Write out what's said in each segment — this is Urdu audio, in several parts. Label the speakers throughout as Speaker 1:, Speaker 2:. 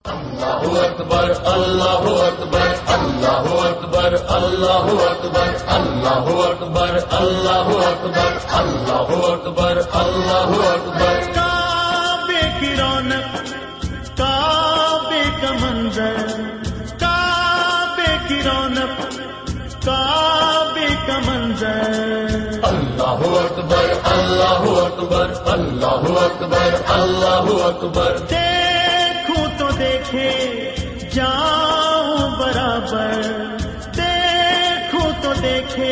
Speaker 1: اللہ اکبر اللہ اکبر اللہ اکبر اللہ اکبر اللہ اکبر اللہ اکبر اللہ اکبر اللہ اکبر
Speaker 2: کعبے کی رونق کعبے کا منظر کعبے کی رونق کعبے کا منظر
Speaker 1: اللہ اکبر اللہ اکبر اللہ اکبر اللہ اکبر
Speaker 2: دیکھوں تو دیکھے جاؤں برابر دیکھوں تو دیکھے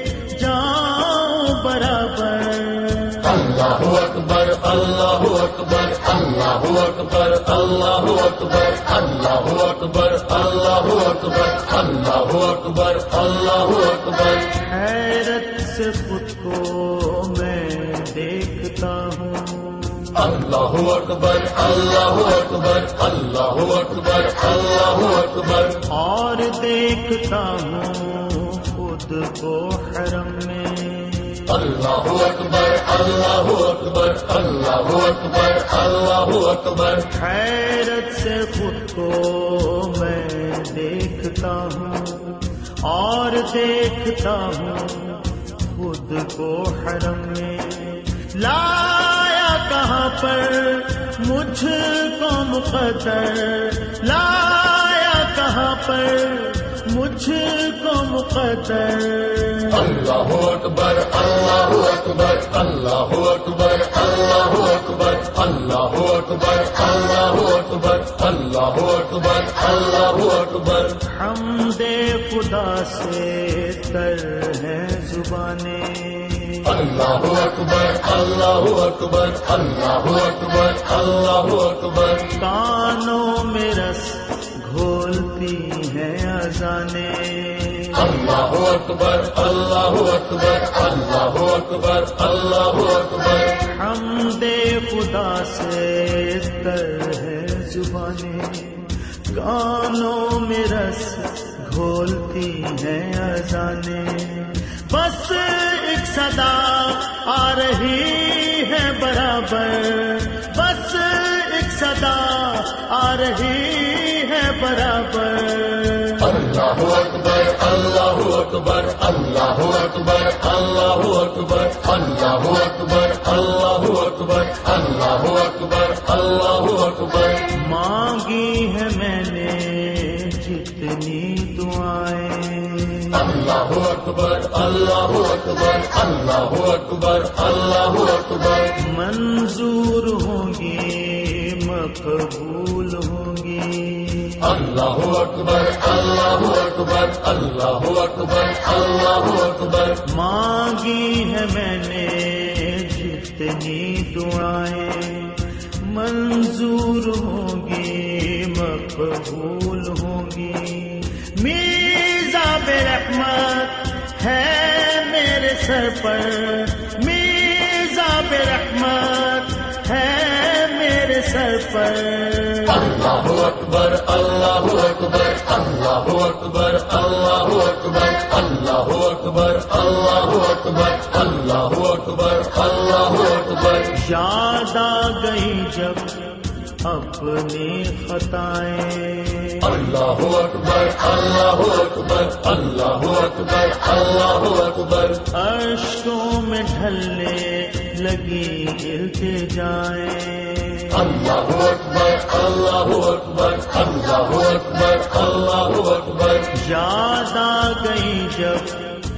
Speaker 2: جاؤں برابر
Speaker 1: اللہ اکبر اللہ اکبر اللہ اکبر اللہ اکبر اللہ اکبر اللہ اکبر اللہ اکبر اللہ اکبر
Speaker 2: حیرت سے خود کو میں دیکھتا ہوں
Speaker 1: اللہ اکبر اللہ اکبر اللہ اکبر اللہ اکبر
Speaker 2: اور دیکھتا ہوں خود کو حرم میں
Speaker 1: اللہ اکبر اللہ اکبر اللہ اکبر اللہ اکبر
Speaker 2: حیرت سے خود کو میں دیکھتا ہوں اور دیکھتا ہوں خود کو حرم میں لایا کہاں پر مجھ کو مقدر لایا کہاں پر مجھ کو مقدر
Speaker 1: اللہ اکبر اللہ اکبر اللہ اکبر اللہ اکبر اللہ اکبر اللہ اکبر اللہ اکبر اللہ اکبر
Speaker 2: حمد خدا سے تر ہے زبانیں
Speaker 1: اللہ اکبر اللہ اکبر اللہ اکبر اللہ اکبر
Speaker 2: کانوں میں رس گھولتی ہیں اذانیں
Speaker 1: اللہ اکبر اللہ اکبر اللہ اکبر اللہ اکبر
Speaker 2: حمد خدا سے تر ہے زبانیں کانوں میں رس گھولتی ہیں اذانیں بس ایک صدا آ رہی ہے برابر بس ایک صدا آ رہی ہے برابر
Speaker 1: اللہ اکبر اللہ اکبر اللہ اکبر اللہ اکبر اللہ اکبر اللہ اکبر اللہ اکبر اللہ اکبر
Speaker 2: مانگی ہے میں نے جتنی دعائیں
Speaker 1: اللہ اکبر اللہ اکبر اللہ اکبر اللہ اکبر
Speaker 2: منظور ہوں گی مقبول ہوں گی
Speaker 1: اللہ اکبر اللہ اکبر اللہ اکبر اللہ اکبر
Speaker 2: مانگی ہے میں نے جتنی دعائیں منظور ہوں گی مقبول ہوں گی میزاب رحمت ہے میرے سر پر میزاب رحمت ہے میرے سر پر
Speaker 1: اللہ اکبر اللہ اکبر اللہ اکبر اللہ اکبر اللہ اکبر اللہ اکبر اللہ اکبر اللہ اکبر
Speaker 2: یاد آ گئی جب اپنی خطائیں
Speaker 1: اللہ اکبر اللہ اکبر اللہ اکبر اللہ اکبر
Speaker 2: اشکوں میں ڈھلنے لگی التجائیں
Speaker 1: اللہ اکبر اللہ اکبر اللہ اکبر اللہ اکبر
Speaker 2: یاد آ گئی جب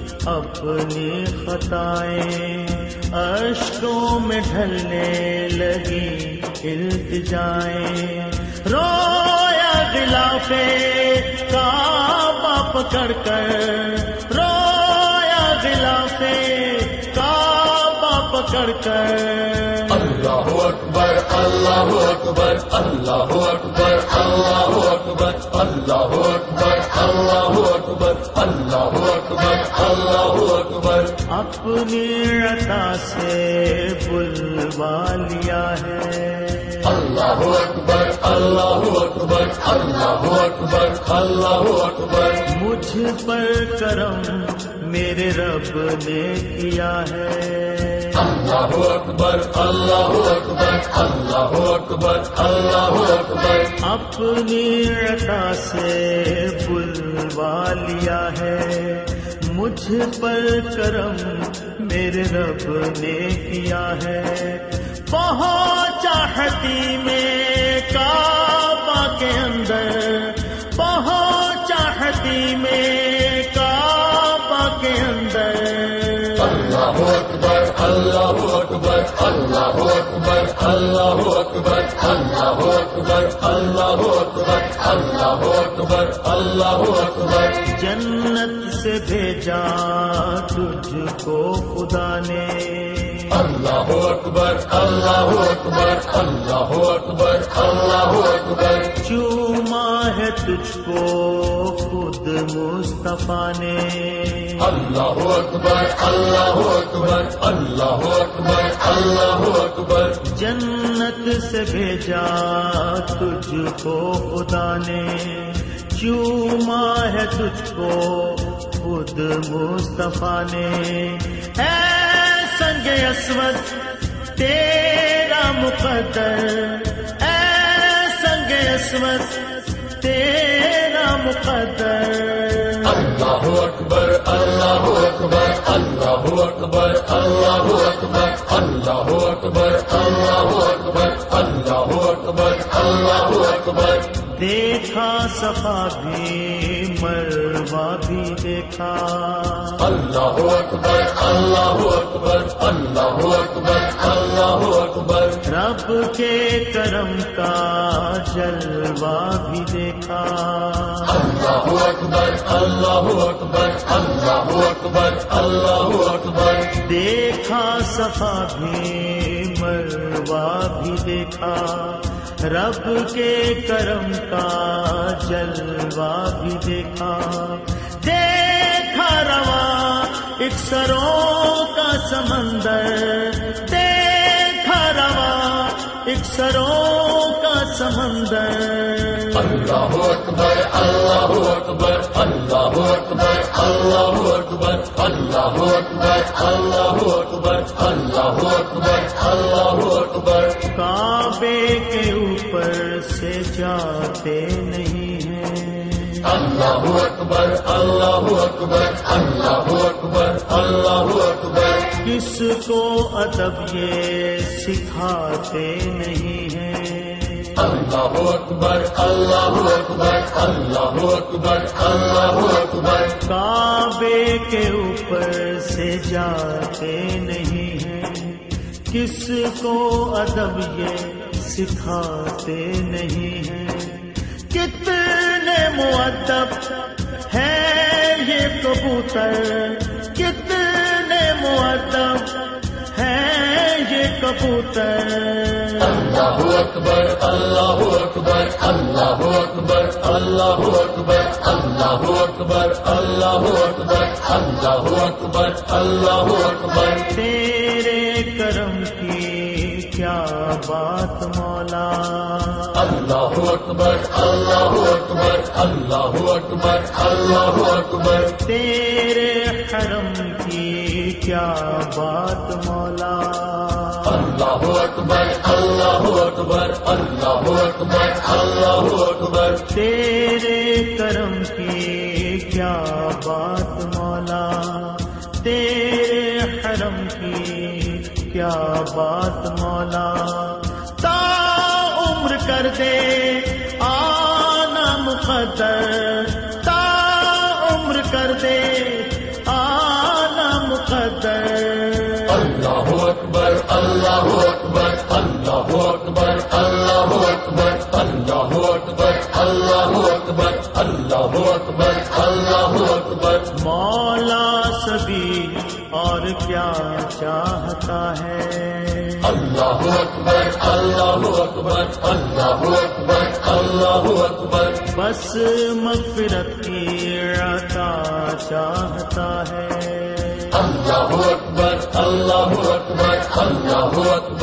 Speaker 2: اپنی خطائیں اشکوں میں ڈھلنے لگی التجائیں رویا غلاف کعبہ پکڑ کر رویا غلاف کعبہ پکڑ کر
Speaker 1: اللہ اکبر اللہ اکبر اللہ اکبر اللہ اکبر اللہ اکبر اللہ اکبر اللہ اکبر اللہ اکبر
Speaker 2: اپنی عطا سے بلوا لیا ہے
Speaker 1: اللہ اکبر اللہ اکبر اللہ اکبر اللہ اکبر
Speaker 2: مجھ پر کرم میرے رب نے کیا ہے،
Speaker 1: اللہ اکبر اللہ اکبر اللہ اکبر اللہ اکبر
Speaker 2: اپنی عطا سے بلوا لیا ہے، مجھ پر کرم میرے رب نے کیا ہے، پہنچا ہٹی میں کعبہ کے اندر، پہنچا ہٹی میں کعبہ کے اندر،
Speaker 1: اللہ اکبر اللہ اکبر اللہ اکبر اللہ اکبر اللہ اکبر اللہ اکبر اللہ اکبر اللہ اکبر
Speaker 2: جنت سے بھیجا تجھ کو خدا نے،
Speaker 1: اللہ اکبر اللہ اکبر اللہ اکبر اللہ اکبر
Speaker 2: چوما ہے تجھ کو خود مصطفیٰ نے،
Speaker 1: اللہ اکبر اللہ اکبر اللہ اکبر اللہ اکبر
Speaker 2: جنت سے بھیجا تجھ کو خدا نے، چوما ہے تجھ کو خود مصطفیٰ نے، اے سنگ اسود تیرا مقدر، اے سنگ اسود تیرا مقدر،
Speaker 1: اللہ اکبر اللہ اکبر اللہ اکبر اللہ اکبر اللہ اکبر اللہ اکبر اللہ اکبر اللہ اکبر
Speaker 2: دیکھا صفا بھی مروہ بھی دیکھا،
Speaker 1: اللہ اکبر اللہ اکبر اللہ اکبر اللہ اکبر
Speaker 2: رب کے کرم کا جلوہ بھی دیکھا،
Speaker 1: اللہ اکبر اللہ اکبر اللہ اکبر اللہ اکبر
Speaker 2: دیکھا صفا بھی مروہ بھی دیکھا، رب کے کرم کا جلوہ بھی دیکھا، دیکھا رواں اکثروں کا سمندر، دیکھا رواں اکثروں کا سمندر،
Speaker 1: اللہ اکبر اللہ اکبر اللہ اکبر اللہ اکبر اللہ اکبر اللہ اکبر اللہ اکبر اللہ اکبر
Speaker 2: کعبے کے اوپر سے جاتے نہیں ہیں،
Speaker 1: اللہ اکبر اللہ اکبر اللہ اکبر اللہ اکبر
Speaker 2: کس کو ادب یہ سکھاتے نہیں ہیں،
Speaker 1: اللہ اکبر اللہ اکبر اللہ اکبر اللہ اکبر
Speaker 2: کعبے کے اوپر سے جاتے نہیں ہیں، کس کو ادب یہ سکھاتے نہیں ہیں، کتنے مؤدب ہے یہ کبوتر، کتنے مؤدب ہے یہ کبوتر،
Speaker 1: اللہ اکبر اللہ اکبر اللہ اکبر اللہ اکبر اللہ اکبر اللہ اکبر اللہ اکبر اللہ اکبر
Speaker 2: تیرے کرم کی کیا بات مولا،
Speaker 1: اللہ اکبر اللہ اکبر اللہ اکبر اللہ اکبر
Speaker 2: تیرے حرم کی کیا بات مولا،
Speaker 1: اللہ اکبر اللہ اکبر اللہ اکبر اللہ اکبر
Speaker 2: تیرے کرم کی کیا بات مولا، تیرے حرم کی کیا بات مولا، تا عمر کر دے آنا مقدر، تا عمر کر دے آنا مقدر،
Speaker 1: اللہ اکبر اللہ اکبر اللہ اکبر اللہ اکبر اللہ اکبر اللہ اکبر اللہ اکبر اللہ اکبر
Speaker 2: مولا سبھی اور کیا چاہتا ہے،
Speaker 1: اللہ اکبر اللہ اکبر اللہ اکبر اللہ اکبر
Speaker 2: بس مغفرت کی عطا چاہتا ہے،
Speaker 1: اللہ اکبر اللہ اکبر اللہ اکبر